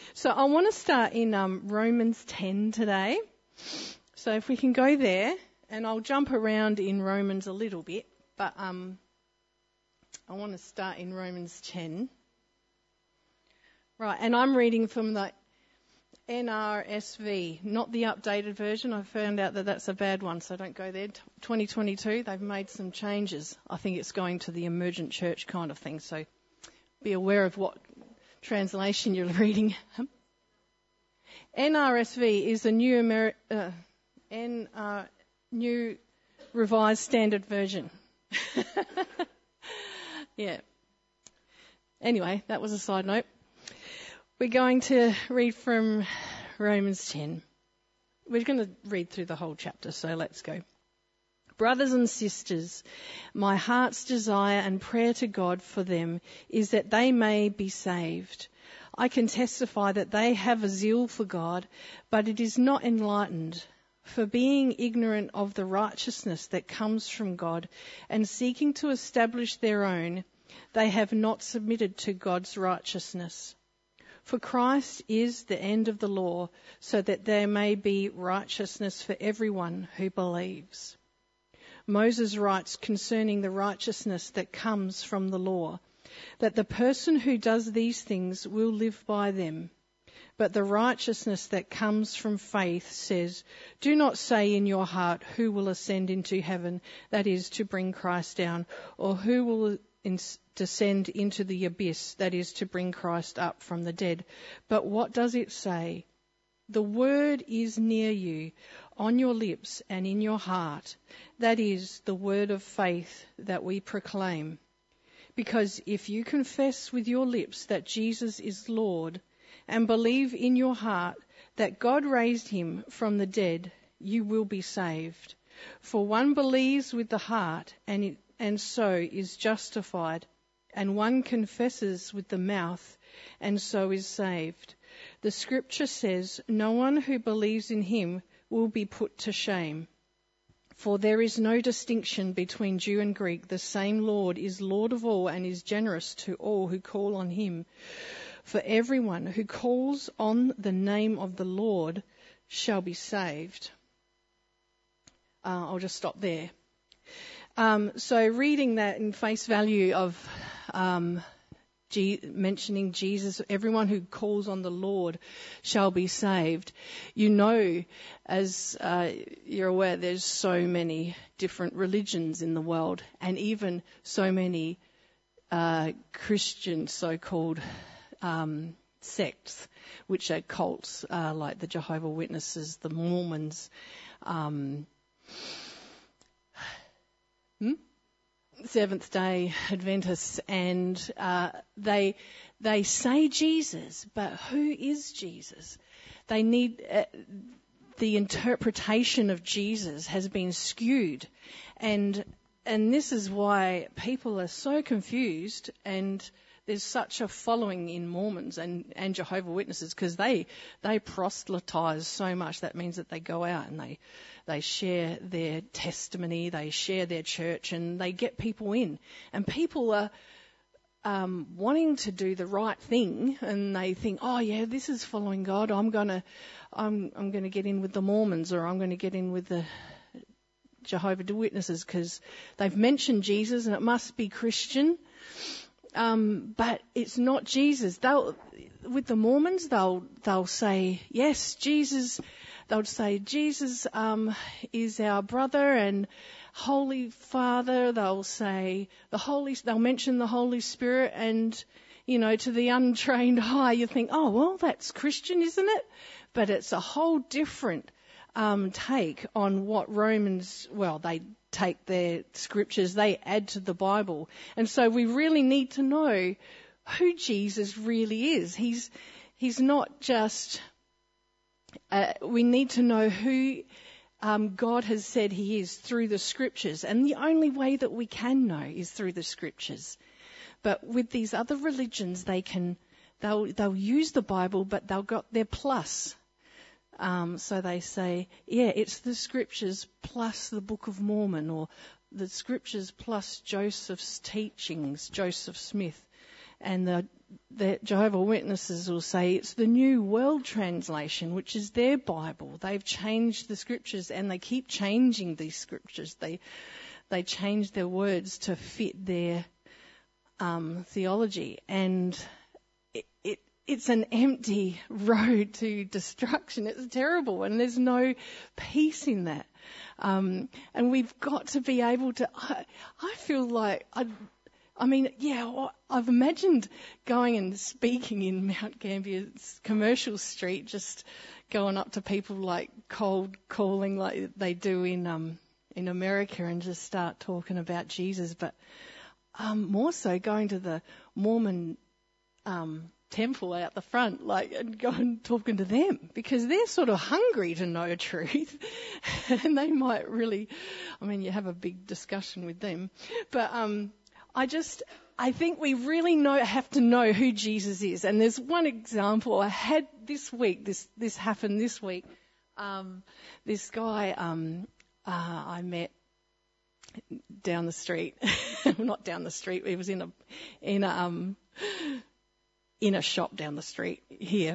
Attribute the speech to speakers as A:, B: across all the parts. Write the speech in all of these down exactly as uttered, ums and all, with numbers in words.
A: So I want to start in um, Romans ten today. So if we can go there, and I'll jump around in Romans a little bit, but um, I want to start in Romans ten. Right, and I'm reading from the N R S V, not the updated version. I found out that that's a bad one, so don't go there. twenty twenty-two, they've made some changes. I think it's going to the emergent church kind of thing, so be aware of what translation you're reading. N R S V is a new Ameri- uh, N, uh, new revised standard version. Yeah. Anyway, that was a side note. We're going to read from Romans ten. We're going to read through the whole chapter, so let's go. Brothers and sisters, my heart's desire and prayer to God for them is that they may be saved. I can testify that they have a zeal for God, but it is not enlightened. For being ignorant of the righteousness that comes from God and seeking to establish their own, they have not submitted to God's righteousness. For Christ is the end of the law, so that there may be righteousness for everyone who believes. Moses writes concerning the righteousness that comes from the law, that the person who does these things will live by them. But the righteousness that comes from faith says, do not say in your heart who will ascend into heaven, that is, to bring Christ down, or who will in- descend into the abyss, that is, to bring Christ up from the dead. But what does it say? The word is near you, on your lips and in your heart. That is the word of faith that we proclaim. Because if you confess with your lips that Jesus is Lord and believe in your heart that God raised him from the dead, you will be saved. For one believes with the heart and, it, and so is justified, and one confesses with the mouth and so is saved. The scripture says, no one who believes in him will be put to shame. For there is no distinction between Jew and Greek. The same Lord is Lord of all and is generous to all who call on him. For everyone who calls on the name of the Lord shall be saved. Uh, I'll just stop there. Um, so reading that in face value of um, G- mentioning Jesus, everyone who calls on the Lord shall be saved. You know, as uh, you're aware, there's so many different religions in the world, and even so many uh, Christian so-called um, sects, which are cults, uh, like the Jehovah's Witnesses, the Mormons, um, hmm? Seventh-day Adventists, and uh, they they say Jesus, but who is Jesus? They need uh, the interpretation of Jesus has been skewed, and and this is why people are so confused, and there's such a following in Mormons and, and Jehovah's Witnesses, because they they proselytize so much. That means that they go out and they they share their testimony, they share their church, and they get people in. And people are um, wanting to do the right thing, and they think, oh yeah, this is following God. I'm gonna I'm I'm gonna get in with the Mormons, or I'm going to get in with the Jehovah's Witnesses because they've mentioned Jesus and it must be Christian. Um, but it's not Jesus. They'll, with the Mormons, they'll they'll say, yes, Jesus. They'll say Jesus um, is our brother and Holy Father. They'll say the Holy. They'll mention the Holy Spirit, and you know, to the untrained eye, you think, oh well, that's Christian, isn't it? But it's a whole different um, take on what Romans. Well, they. take their scriptures, they add to the Bible. And so we really need to know who Jesus really is. He's he's not just, uh, we need to know who um, God has said he is through the scriptures. And the only way that we can know is through the scriptures. But with these other religions, they can, they'll, they'll use the Bible, but they'll got their plus. Um, so they say, yeah, it's the scriptures plus the Book of Mormon, or the scriptures plus Joseph's teachings, Joseph Smith. and the, the Jehovah's Witnesses will say it's the New World Translation, which is their Bible. They've changed the scriptures, and they keep changing these scriptures. They they change their words to fit their um, theology, and it, it it's an empty road to destruction. It's terrible, and there's no peace in that. Um, and we've got to be able to. I, I feel like I. I mean, yeah, well, I've imagined going and speaking in Mount Gambier's Commercial Street, just going up to people like cold calling like they do in um, in America, and just start talking about Jesus. But um, more so going to the Mormon um, temple out the front, like, and go and talking to them, because they're sort of hungry to know truth, and they might really. I mean, you have a big discussion with them, but um. I just, I think we really know, have to know who Jesus is. And there's one example I had this week, this, this happened this week. Um, this guy, um, uh, I met down the street, not down the street, he was in a, in a, um, in a shop down the street here.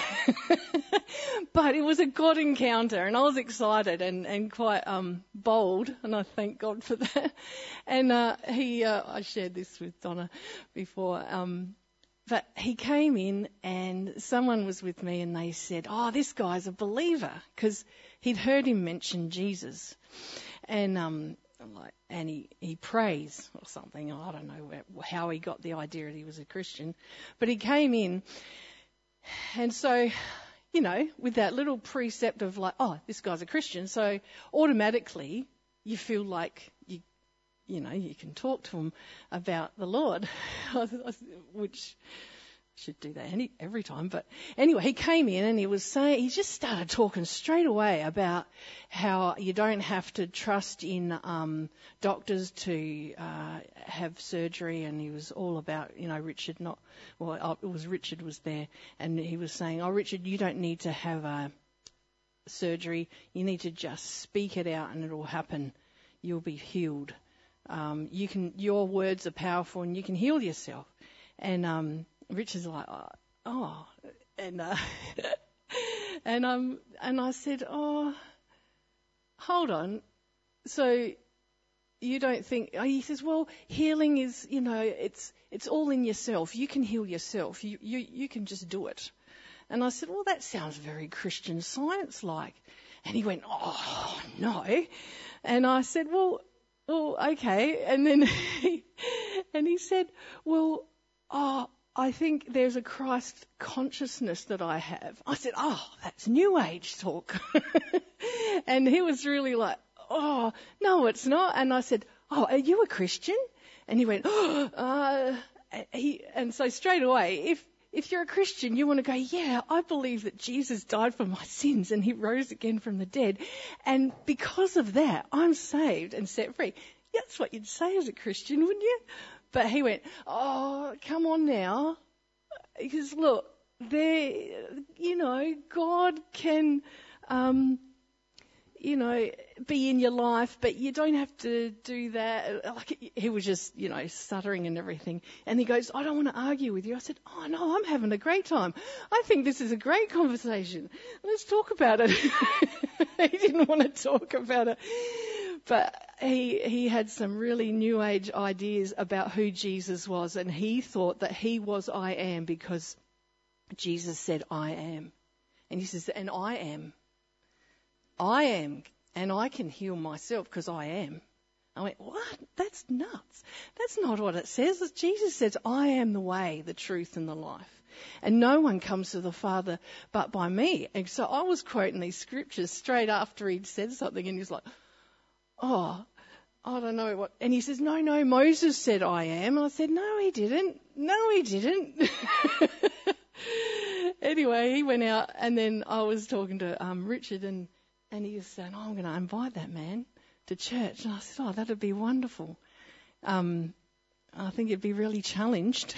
A: But it was a God encounter, and I was excited and, and quite um, bold, and I thank God for that. And uh, he, uh, I shared this with Donna before, um, but he came in and someone was with me, and they said, "Oh, this guy's a believer," because he'd heard him mention Jesus, and um, like, and he, he prays or something. I don't know where, how he got the idea that he was a Christian, but he came in, and so. You know, with that little precept of like, oh, this guy's a Christian, so automatically you feel like you, you know, you can talk to him about the Lord, which I should do that any, every time. But anyway, he came in and he was saying, he just started talking straight away about how you don't have to trust in um, doctors to uh, have surgery, and he was all about, you know, Richard not, well, it was Richard was there, and he was saying, oh, Richard, you don't need to have a surgery, you need to just speak it out and it'll happen, you'll be healed. Um, you can, your words are powerful and you can heal yourself. And um, Richard's like, oh, oh. and uh, and um, and I said, oh, hold on, so you don't think? Oh, he says, well, healing is, you know, it's it's all in yourself. You can heal yourself. You you you can just do it. And I said, well, that sounds very Christian Science-like. And he went, oh no. And I said, well, oh okay. And then he, and he said, well, oh, I think there's a Christ consciousness that I have. I said, oh, that's New Age talk. And he was really like, oh, no, it's not. And I said, oh, are you a Christian? And he went, oh, uh, he, and so straight away, if, if you're a Christian, you want to go, yeah, I believe that Jesus died for my sins and he rose again from the dead. And because of that, I'm saved and set free. Yeah, that's what you'd say as a Christian, wouldn't you? But he went, oh, come on now. Because look, there, you know, God can, um, you know, be in your life, but you don't have to do that. Like, he was just, you know, stuttering and everything. And he goes, I don't want to argue with you. I said, oh no, I'm having a great time. I think this is a great conversation. Let's talk about it. He didn't want to talk about it. But he he had some really New Age ideas about who Jesus was, and he thought that he was I am because Jesus said I am. And he says, and I am. I am, and I can heal myself because I am. I went, what? That's nuts. That's not what it says. Jesus says, I am the way, the truth, and the life. And no one comes to the Father but by me. And so I was quoting these scriptures straight after he'd said something, and he's like, oh, I don't know what. And he says, no, no, Moses said I am. And I said, no, he didn't. No, he didn't. Anyway, he went out, and then I was talking to um, Richard, and, and he was saying, oh, I'm going to invite that man to church. And I said, oh, that would be wonderful. Um, I think he'd be really challenged.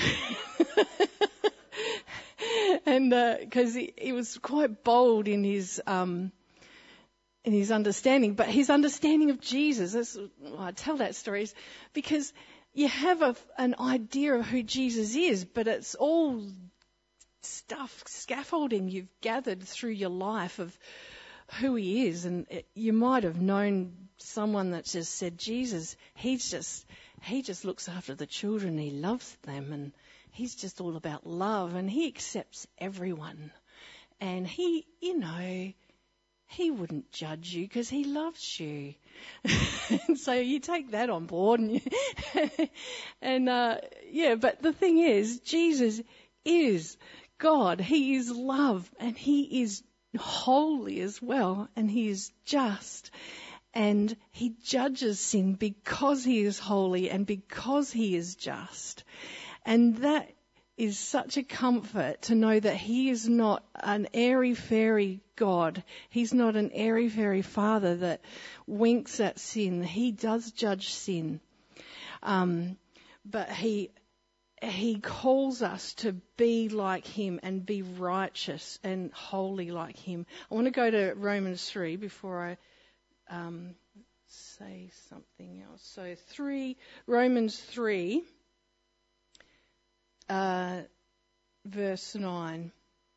A: And because uh, he, he was quite bold in his... Um, in his understanding, but his understanding of Jesus, that's, I tell that story, is because you have a, an idea of who Jesus is, but it's all stuff, scaffolding you've gathered through your life of who he is. And it, you might have known someone that just said, Jesus, he's just, he just looks after the children, he loves them, and he's just all about love, and he accepts everyone. And he, you know, he wouldn't judge you because he loves you. And so you take that on board. And, you and uh, yeah, but the thing is, Jesus is God. He is love, and he is holy as well, and he is just. And he judges sin because he is holy and because he is just. And that is such a comfort to know that he is not an airy-fairy God. He's not an airy-fairy father that winks at sin. He does judge sin. Um, but he he calls us to be like him and be righteous and holy like him. I want to go to Romans three before I um, say something else. So three, Romans three. Uh, verse nine.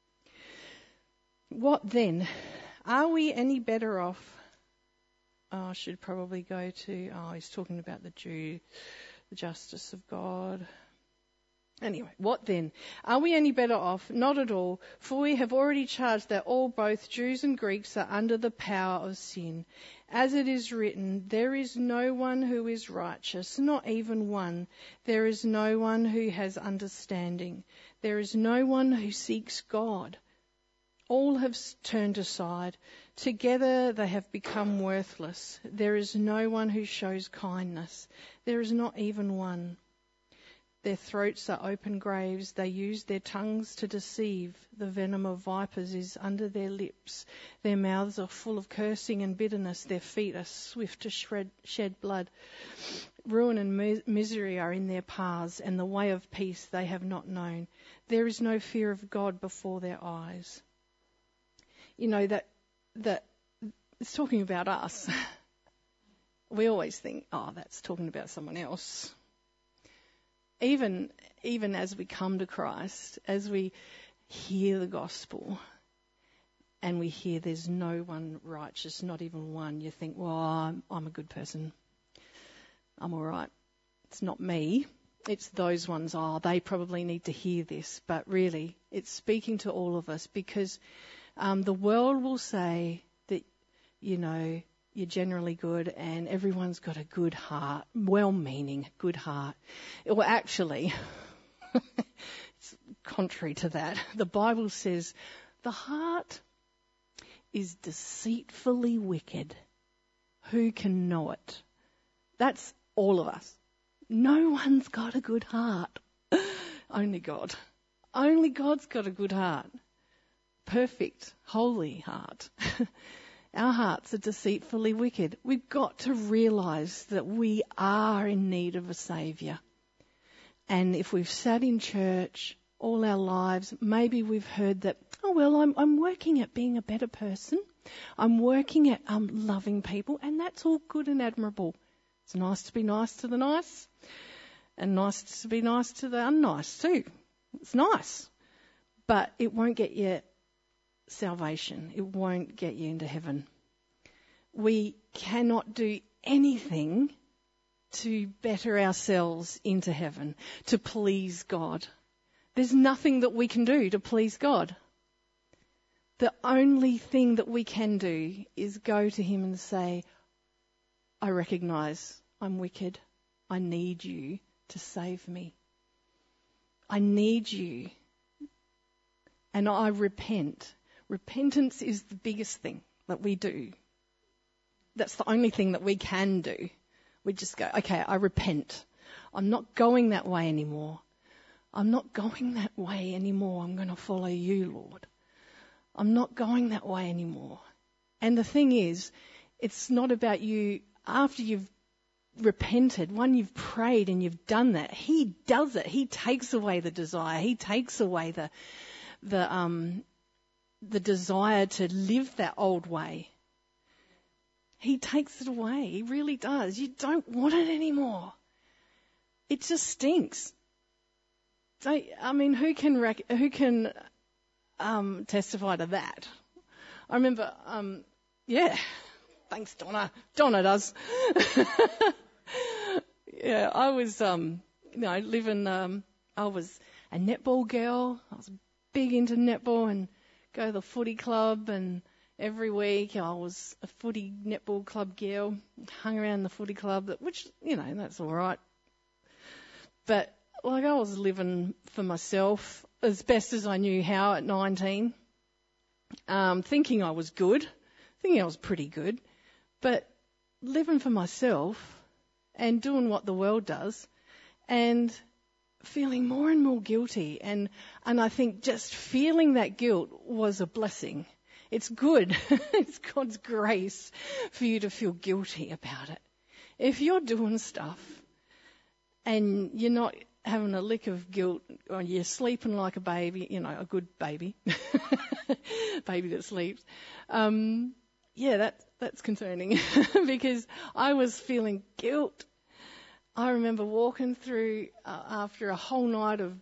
A: What then? Are we any better off? Oh, I should probably go to, oh, he's talking about the Jew, the justice of God. Anyway, what then? Are we any better off? Not at all, for we have already charged that all, both Jews and Greeks, are under the power of sin. As it is written, there is no one who is righteous, not even one. There is no one who has understanding. There is no one who seeks God. All have turned aside. Together they have become worthless. There is no one who shows kindness. There is not even one. Their throats are open graves. They use their tongues to deceive. The venom of vipers is under their lips. Their mouths are full of cursing and bitterness. Their feet are swift to shred, shed blood. Ruin and mi- misery are in their paths, and the way of peace they have not known. There is no fear of God before their eyes. You know, that that it's talking about us. We always think, oh, that's talking about someone else. Even even as we come to Christ, as we hear the gospel and we hear there's no one righteous, not even one, you think, well, I'm, I'm a good person. I'm all right. It's not me. It's those ones. Oh, they probably need to hear this. But really, it's speaking to all of us, because um, the world will say that, you know, you're generally good and everyone's got a good heart, well-meaning, good heart. Well, actually, it's contrary to that. The Bible says the heart is deceitfully wicked. Who can know it? That's all of us. No one's got a good heart. Only God. Only God's got a good heart. Perfect, holy heart. Our hearts are deceitfully wicked. We've got to realise that we are in need of a saviour. And if we've sat in church all our lives, maybe we've heard that, oh, well, I'm, I'm working at being a better person. I'm working at um, loving people, and that's all good and admirable. It's nice to be nice to the nice, and nice to be nice to the unnice too. It's nice. But it won't get you salvation. It won't get you into heaven. We cannot do anything to better ourselves into heaven, to please God. There's nothing that we can do to please God. The only thing that we can do is go to him and say, I recognise I'm wicked. I need you to save me. I need you. And I repent. Repentance is the biggest thing that we do. That's the only thing that we can do. We just go, okay, I repent. I'm not going that way anymore. I'm not going that way anymore. I'm going to follow you, Lord. I'm not going that way anymore. And the thing is, it's not about you after you've repented, when you've prayed and you've done that. He does it. He takes away the desire. He takes away the the um the desire to live that old way. He takes it away. He really does. You don't want it anymore. it just stinks. Don't, I mean, who can rec- who can um, testify to that? I remember, um, yeah, thanks Donna. Donna does. Yeah, I was, um, you know, living. Um, I was a netball girl. I was big into netball and go to the footy club, and every week I was a footy netball club girl. Hung around the footy club, which, you know, that's all right. But like I was living for myself as best as I knew how at nineteen, um, thinking I was good, thinking I was pretty good, but living for myself and doing what the world does, and feeling more and more guilty. And, and I think just feeling that guilt was a blessing. It's good. It's God's grace for you to feel guilty about it. If you're doing stuff and you're not having a lick of guilt, or you're sleeping like a baby, you know, a good baby, baby that sleeps, um, yeah, that, that's concerning because I was feeling guilt. I remember walking through uh, after a whole night of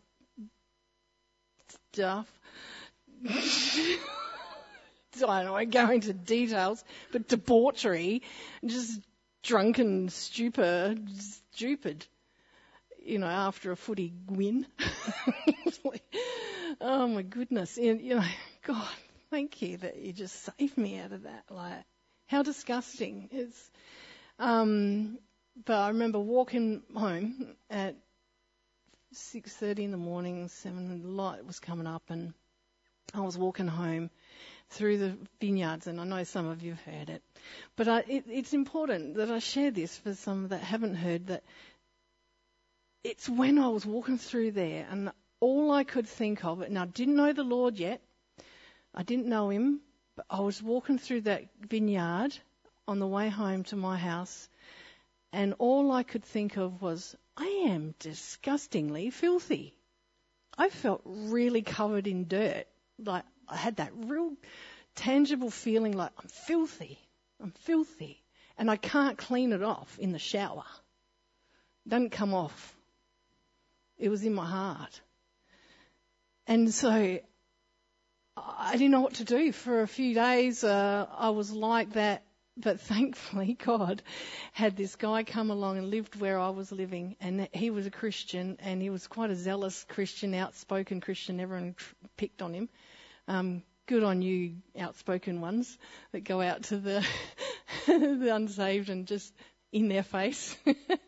A: stuff. I don't know, I go into details, but debauchery, just drunken stupor, stupid, you know, after a footy win. Like, oh my goodness. And, you know, God, thank you that you just saved me out of that. Like, how disgusting. It's, um, but I remember walking home at six thirty in the morning, seven, the light was coming up, and I was walking home through the vineyards, and I know some of you have heard it. But I, it, it's important that I share this for some that haven't heard, that it's when I was walking through there, and all I could think of, and I didn't know the Lord yet, I didn't know him, but I was walking through that vineyard on the way home to my house, and all I could think of was, I am disgustingly filthy. I felt really covered in dirt. Like, I had that real tangible feeling like, I'm filthy. I'm filthy. And I can't clean it off in the shower. It doesn't come off. It was in my heart. And so I didn't know what to do. For a few days, uh, I was like that. But thankfully, God had this guy come along and lived where I was living, and he was a Christian, and he was quite a zealous Christian, outspoken Christian. Everyone picked on him. Um, good on you, outspoken ones that go out to the, the unsaved and just in their face.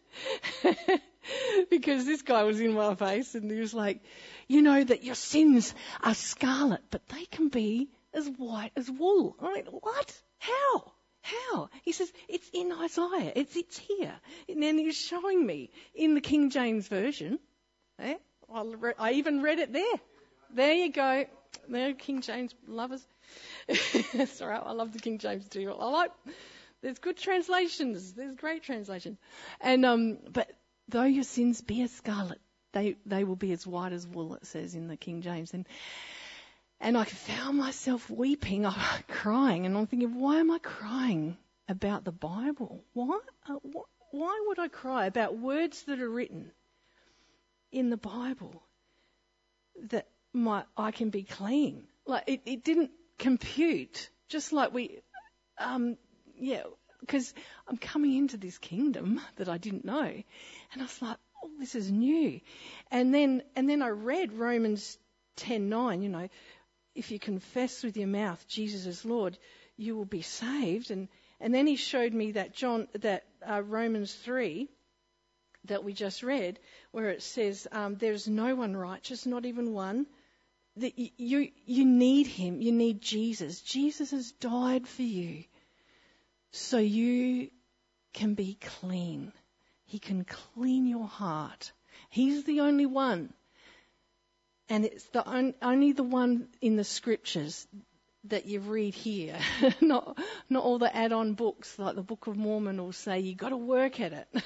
A: Because this guy was in my face, and he was like, you know that your sins are scarlet, but they can be as white as wool. I'm like, what? How? How? He says, it's in Isaiah. It's it's here. And then he's showing me in the King James Version. Eh? I, re- I even read it there. There you go. There, King James lovers. It's all right. I love the King James too. I like, there's good translations. There's great translations. And, um, but though your sins be as scarlet, they, they will be as white as wool, it says in the King James. And, And I found myself weeping, crying, and I'm thinking, why am I crying about the Bible? Why? Uh, wh- why would I cry about words that are written in the Bible that my I can be clean? Like it, it didn't compute. Just like we, um, yeah, because I'm coming into this kingdom that I didn't know, and I was like, oh, this is new. And then and then I read Romans ten nine, you know. If you confess with your mouth Jesus is Lord, you will be saved. And, and then he showed me that John, that uh, Romans three that we just read, where it says, um, "There is no one righteous, not even one." That you, you you need him. You need Jesus. Jesus has died for you, so you can be clean. He can clean your heart. He's the only one. And it's the on, only the one in the scriptures that you read here. not not all the add-on books like the Book of Mormon will say you got to work at it.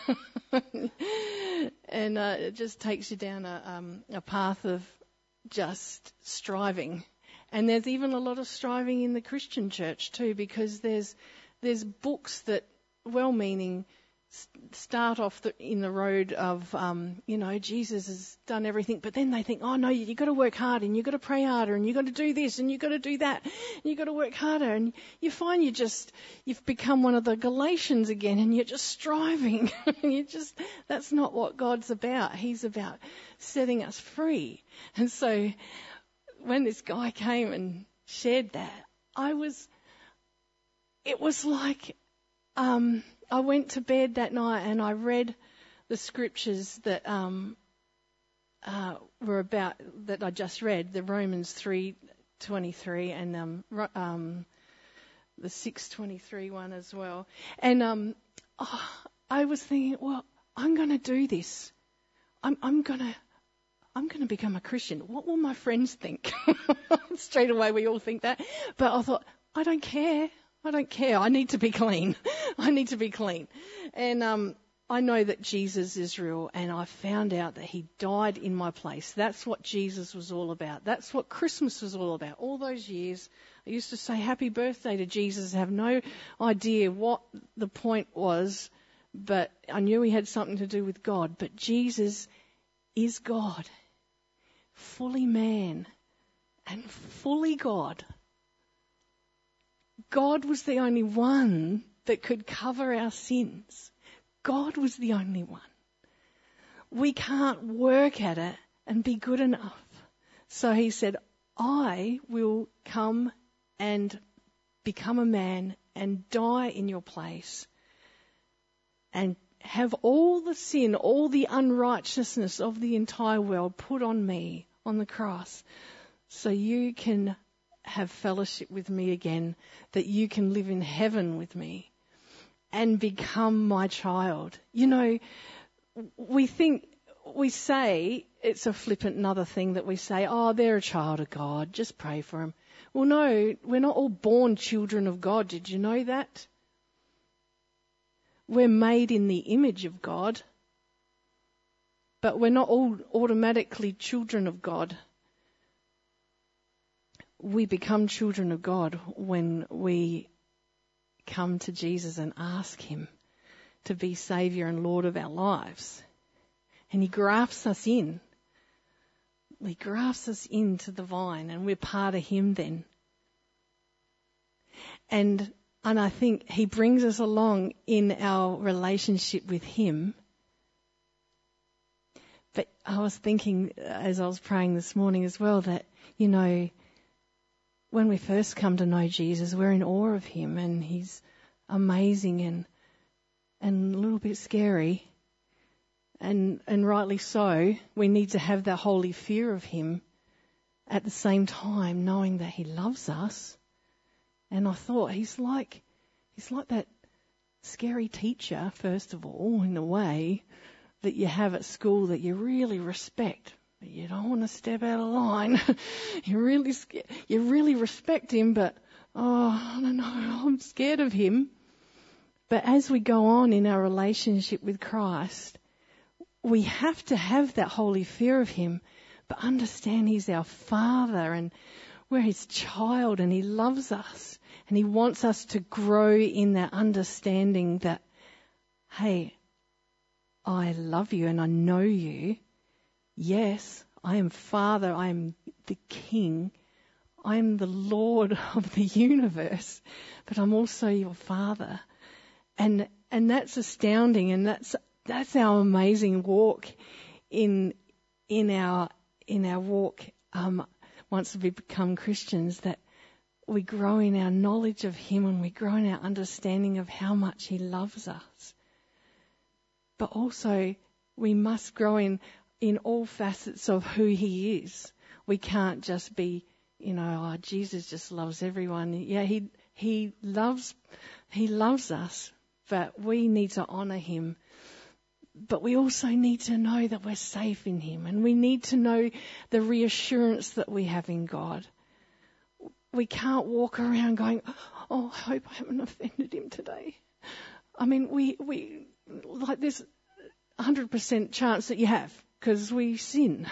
A: And uh, it just takes you down a, um, a path of just striving. And there's even a lot of striving in the Christian church too, because there's there's books that, well-meaning, start off the, in the road of, um, you know, Jesus has done everything, but then they think, oh no, you've got to work hard and you've got to pray harder and you've got to do this and you've got to do that and you've got to work harder, and you find you just, you've become one of the Galatians again, and you're just striving. you just, that's not what God's about. He's about setting us free. And so when this guy came and shared that, I was, it was like, um, I went to bed that night and I read the scriptures that um, uh, were about, that I just read, the Romans three twenty-three and um, um, the six twenty-three one as well. And um, oh, I was thinking, well, I'm going to do this. I'm, I'm going to. I'm going to become a Christian. What will my friends think? Straight away we all think that. But I thought, I don't care. I don't care. I need to be clean. I need to be clean. And um, I know that Jesus is real, and I found out that he died in my place. That's what Jesus was all about. That's what Christmas was all about. All those years, I used to say happy birthday to Jesus, have no idea what the point was, but I knew he had something to do with God. But Jesus is God, fully man and fully God. God was the only one that could cover our sins. God was the only one. We can't work at it and be good enough. So he said, I will come and become a man and die in your place and have all the sin, all the unrighteousness of the entire world put on me on the cross, so you can have fellowship with me again, that you can live in heaven with me and become my child. You know, we think, we say, it's a flippant another thing that we say, oh, they're a child of God, just pray for them. Well, no, we're not all born children of God. Did you know that? We're made in the image of God, but we're not all automatically children of God. We become children of God when we come to Jesus and ask him to be Saviour and Lord of our lives. And he grafts us in. He grafts us into the vine, and we're part of him then. And and I think he brings us along in our relationship with him. But I was thinking, as I was praying this morning as well, that, you know, when we first come to know Jesus, we're in awe of him, and he's amazing and and a little bit scary. And and rightly so. We need to have that holy fear of him at the same time, knowing that he loves us. And I thought he's like he's like that scary teacher, first of all, in a way, that you have at school that you really respect. But you don't want to step out of line. you really, you really respect him, but, oh, I don't know, I'm scared of him. But as we go on in our relationship with Christ, we have to have that holy fear of him, but understand he's our Father and we're his child, and he loves us, and he wants us to grow in that understanding that, hey, I love you and I know you. Yes, I am Father, I am the King, I am the Lord of the universe, but I'm also your Father. And and that's astounding, and that's that's our amazing walk in in our in our walk um, once we become Christians, that we grow in our knowledge of him and we grow in our understanding of how much he loves us. But also we must grow in in all facets of who he is. We can't just be, you know, oh, Jesus just loves everyone. Yeah, he he loves he loves us, but we need to honour him. But we also need to know that we're safe in him, and we need to know the reassurance that we have in God. We can't walk around going, oh, I hope I haven't offended him today. I mean, we, we like there's a one hundred percent chance that you have, because we sin.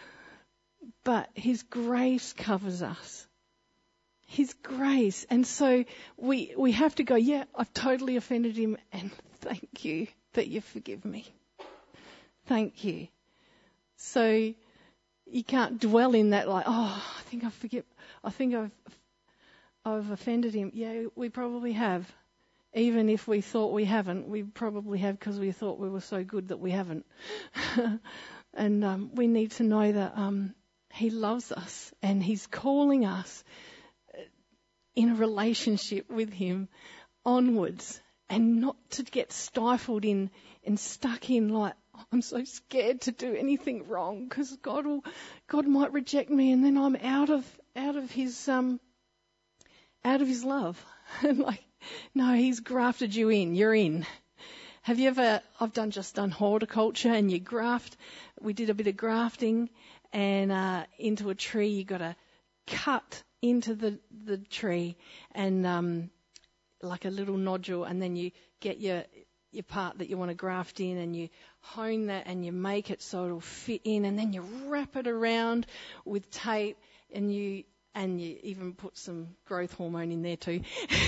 A: But his grace covers us. His grace. And so we we have to go, yeah, I've totally offended him, and thank you. but you forgive me. Thank you. So you can't dwell in that like, oh, I think I forget, I think I've, I've offended him. Yeah, we probably have. Even if we thought we haven't, we probably have because we thought we were so good that we haven't. And um, we need to know that um, he loves us and he's calling us in a relationship with him onwards, and not to get stifled in and stuck in like, oh, I'm so scared to do anything wrong because God will, God might reject me and then I'm out of out of his um out of his love. And like, no, he's grafted you in. You're in. Have you ever? I've done just done horticulture, and you graft. We did a bit of grafting, and uh, into a tree you got to cut into the the tree, and um, like a little nodule, and then you get your your part that you want to graft in, and you hone that, and you make it so it'll fit in, and then you wrap it around with tape, and you. And you even put some growth hormone in there too.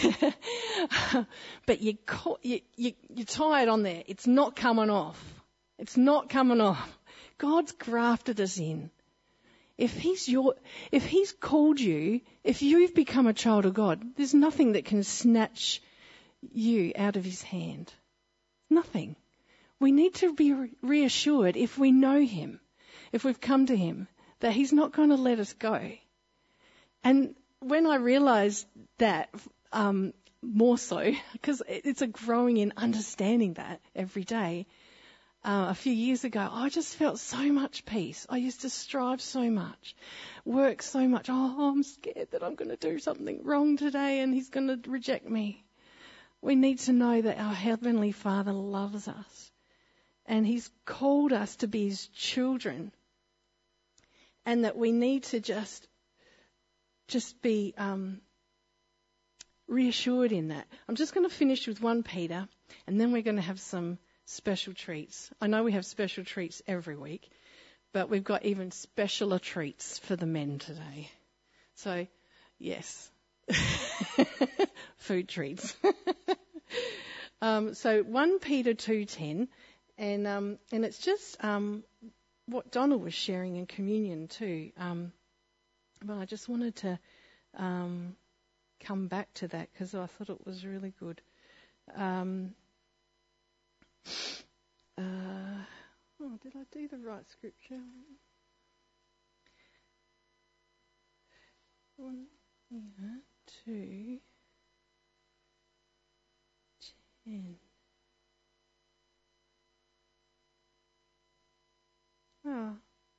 A: But you, you, you, you tie it on there. It's not coming off. It's not coming off. God's grafted us in. If he's your, if he's called you, if you've become a child of God, there's nothing that can snatch you out of his hand. Nothing. We need to be reassured if we know him, if we've come to him, that he's not going to let us go. And when I realised that, um, more so, because it's a growing in understanding that every day, uh, a few years ago, I just felt so much peace. I used to strive so much, work so much. Oh, I'm scared that I'm going to do something wrong today and he's going to reject me. We need to know that our Heavenly Father loves us and he's called us to be his children, and that we need to just Just be um, reassured in that. I'm just going to finish with First Peter, and then we're going to have some special treats. I know we have special treats every week, but we've got even specialer treats for the men today. So, yes, food treats. um, so First Peter two ten, and um, and it's just um, what Donna was sharing in communion too. Um, But I just wanted to um, come back to that because I thought it was really good. Um, uh, oh, did I do the right scripture? One, yeah, two, ten. Oh.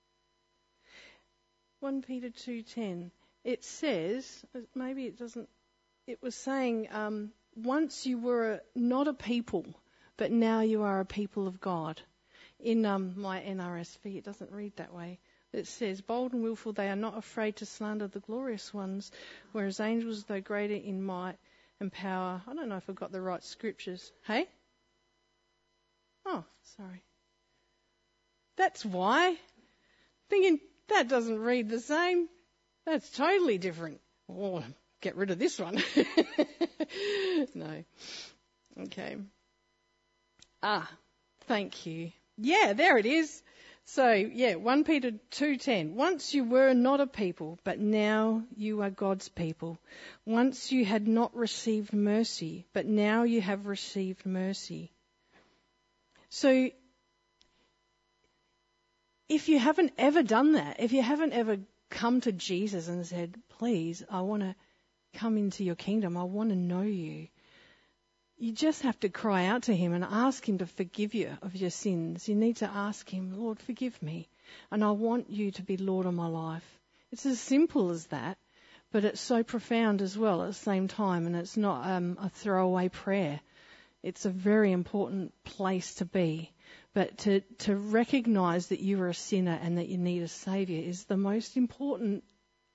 A: First Peter two ten. It says, maybe it doesn't, it was saying, um, once you were not a people, but now you are a people of God. In um, my N R S V, it doesn't read that way. It says, bold and willful, they are not afraid to slander the glorious ones, whereas angels, though greater in might and power. I don't know if I've got the right scriptures. Hey? Oh, sorry. That's why. Thinking, that doesn't read the same. That's totally different. Oh, get rid of this one. No. Okay. Ah, thank you. Yeah, there it is. So, yeah, First Peter two ten. Once you were not a people, but now you are God's people. Once you had not received mercy, but now you have received mercy. So, if you haven't ever done that, if you haven't ever come to Jesus and said, please, I want to come into your kingdom, I want to know you, you just have to cry out to him and ask him to forgive you of your sins. You need to ask him, Lord, forgive me, and I want you to be Lord of my life. It's as simple as that, but it's so profound as well at the same time, and it's not um, a throwaway prayer. It's a very important place to be. But to, to recognise that you are a sinner and that you need a saviour is the most important,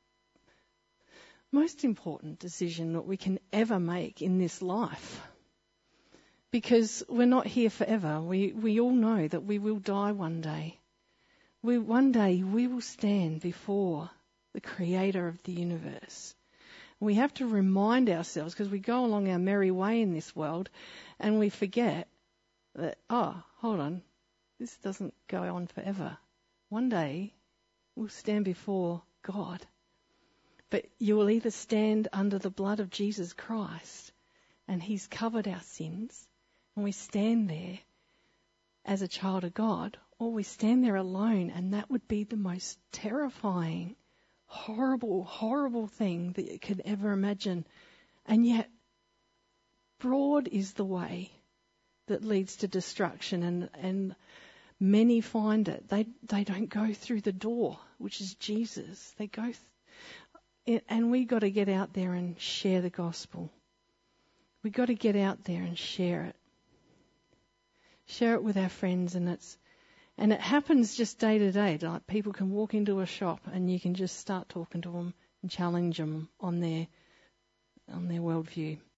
A: most important decision that we can ever make in this life. Because we're not here forever. We we all know that we will die one day. We one day we will stand before the Creator of the universe. We have to remind ourselves, because we go along our merry way in this world and we forget that, oh, hold on, this doesn't go on forever. One day we'll stand before God. But you will either stand under the blood of Jesus Christ and he's covered our sins and we stand there as a child of God, or we stand there alone, and that would be the most terrifying, horrible, horrible thing that you could ever imagine. And yet, broad is the way that leads to destruction, and, and many find it. They they don't go through the door, which is Jesus. They go, th- and we got to get out there and share the gospel. We got to get out there and share it. Share it with our friends, and it's and it happens just day to day. Like people can walk into a shop and you can just start talking to them and challenge them on their on their worldview.